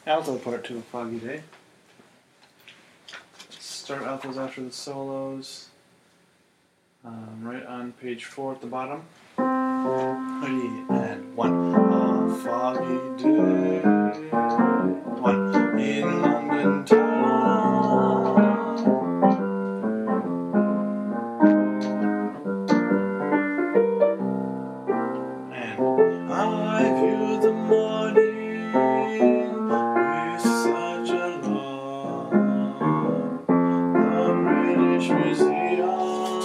Alto part to A Foggy Day. Start altos after the solos. Right on page 4 at the bottom. 3 and 1. A foggy day. 1 in London town. And I view the morning with such a love. The British Museum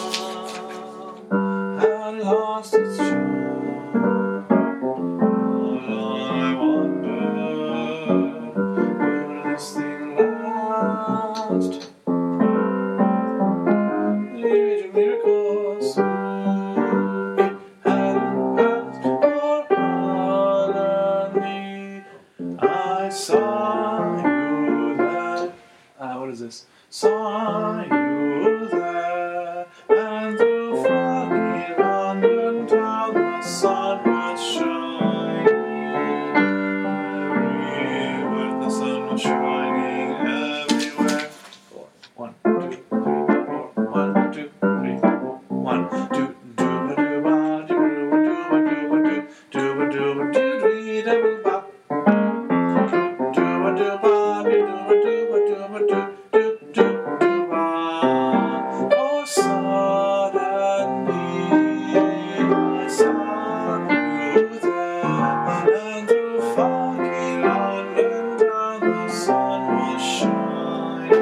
had lost its charm. I wonder, will this thing last? The age of miracles soon hadn't passed for honey. I saw you there. What is this? Saw you there, and through foggy London town the sun was shining. Everywhere the sun was shining everywhere. 4, 1, 2, 3, 4, 1, 2, 3, 4, 1, 2, dooba dooba dooba dooba dooba dooba dooba dooba dooba bop. Dooba dooba dooba dooba dooba dooba dooba dooba. Oh, suddenly I saw you there, and through foggy London town the sun was shining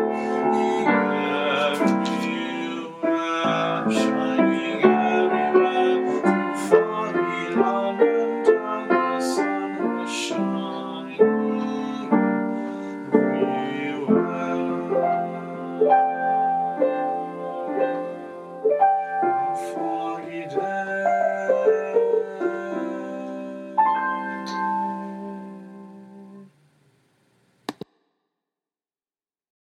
everywhere, shining everywhere. Through foggy London town the sun was shining everywhere.